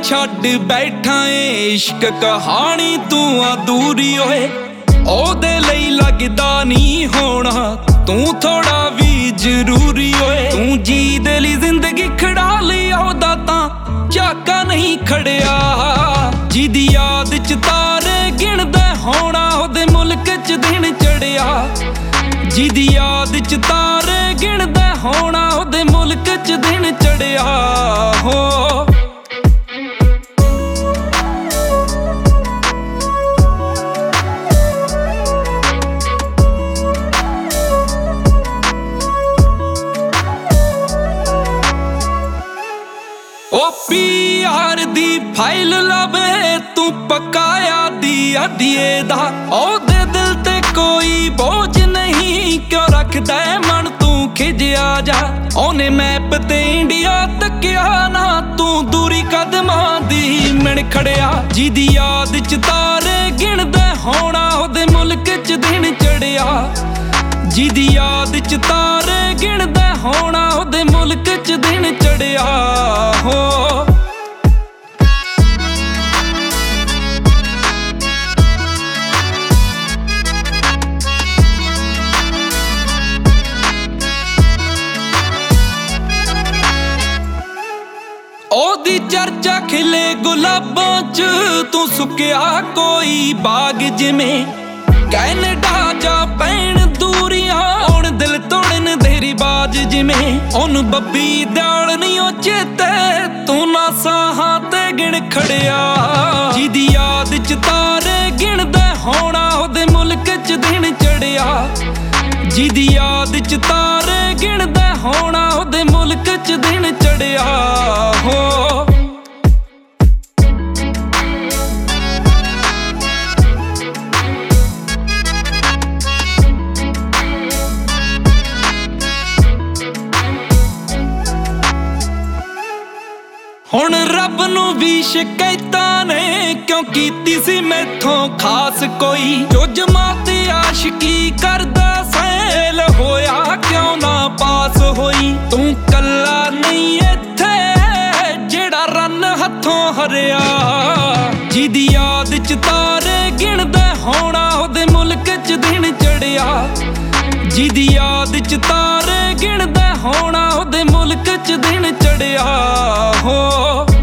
ਛੱਡ ਬੈਠਾ ਏ ਇਸ਼ਕ ਕਹਾਣੀ ਤੂੰ ਅਧੂਰੀ ਓਏ। ਉਹਦੇ ਲਈ ਲੱਗਦਾ ਨਹੀਂ ਹੋਣਾ ਤੂੰ ਥੋੜਾ ਵੀ ਜ਼ਰੂਰੀ ਓਏ। ਤੂੰ ਜੀ ਦੇ ਲਈ ਜ਼ਿੰਦਗੀ ਖੜਾ ਲਈ ਉਹਦਾ ਤਾਂ ਝਾਕਾ ਨਹੀਂ ਖੜਿਆ। ਜਿਹਦੀ ਯਾਦ ਚ ਤਾਰੇ ਗਿਣਦਾ ਹੋਣਾ ਉਹਦੇ ਮੁਲਕ ਚ ਦਿਨ ਚੜਿਆ। ਜਿਹਦੀ ਯਾਦ ਚ ਤਾਰੇ ਗਿਣਦਾ ਹੋਣਾ ਉਹਦੇ ਮੁਲਕ ਚ ਦਿਨ ਚੜਿਆ ਹੋ। ਉਹ ਪੀਆਰ ਦੀ ਫਾਈਲ ਲਵੇ ਤੂੰ ਪਕਾਇਆ ਦੀ ਅਧੀਏ ਦਾ। ਉਹਦੇ ਦਿਲ ਤੇ ਕੋਈ ਬੋਝ ਨਹੀਂ ਕਿਉਂ ਰੱਖਦਾ ਮਨ ਤੂੰ ਖਿਜਿਆ ਜਾ। ਉਹਨੇ ਮੈਪ ਤੇ ਇੰਡੀਆ ਤੱਕਿਆ ਨਾ ਤੂੰ ਦੂਰੀ ਕਦਮਾਂ ਦੀ ਮਿਣ ਖੜਿਆ। ਜਿਹਦੀ ਯਾਦ ਚ ਤਾਰੇ ਗਿਣਦਾ ਹੋਣਾ ਉਹਦੇ ਮੁਲਕ ਚ ਦਿਨ ਚੜਿਆ। ਜਿਹਦੀ ਯਾਦ ਚ ਤਾਰੇ ਗਿਣਦਾ ਹੋਣਾ ਉਹਦੇ ਮੁਲਕ ਚ ਦਿਨ ਚੜਿਆ ਹੋ। ਉਹਦੀ ਚਰਚਾ ਖਿਲੇ ਗੁਲਾਬਾਂ ਚ ਤੂੰ ਸੁੱਕਿਆ ਕੋਈ ਬਾਗ ਜਿਵੇਂ। ਕੈਨੇਡਾ ਜਾ ਪੈਣ ਦੂਰੀਆਂ ਹੁਣ ਦਿਲ ਤੋੜਨ ਦੇ ਰਿਵਾਜ ਜਿਵੇਂ। ਉਹਨੂੰ ਬੱਬੀ ਦਿਆਲ ਨਹੀਂ ਉਹ ਚੇਤੇ ਤੂੰ ਨਾ ਸਾਹਾਂ ਤੇ ਗਿਣ ਖੜਿਆ। ਜਿਹਦੀ ਯਾਦ ਚ ਤਾਰੇ ਗਿਣਦਾ ਹੋਣਾ ਉਹਦੇ ਮੁਲਕ ਚ ਦਿਨ ਚੜਿਆ। ਜਿਹਦੀ ਯਾਦ ਚ ਤਾਰੇ ਗਿਣਦਾ ਹੋਣਾ ਉਹਦੇ ਮੁਲਕ ਚ ਦਿਨ ਚੜਿਆ ਹੋ। ਹੁਣ ਰੱਬ ਨੂੰ ਵੀ ਸ਼ਿਕਾਇਤਾਂ ਨੇ ਕਿਉਂ ਕੀਤੀ ਸੀ ਮੈਥੋਂ ਖਾਸ ਕੋਈ। ਜੋ ਜਮਾਤ ਆਸ਼ਕੀ ਕਰਦਾ ਫੇਲ ਹੋਇਆ ਕਿਉਂ ਨਾ ਪਾਸ ਹੋਈ। ਤੂੰ ਕੱਲਾ ਨਹੀਂ ਇੱਥੇ ਜਿਹੜਾ ਰਨ ਹੱਥੋਂ ਹਰਿਆ। ਜਿਹਦੀ ਯਾਦ ਚ ਤਾਰੇ ਗਿਣਦਾ ਹੋਣਾ ਉਹਦੇ ਮੁਲਕ ਚ ਦਿਨ ਚੜਿਆ। ਜਿਹਦੀ ਯਾਦ ਚ ਤਾਰੇ ਗਿਣਦਾ ਹੋਣਾ ਉਹਦੇ ਮੁਲਕ ਚ ਦਿਨ ਚੜਿਆ ਹੋ।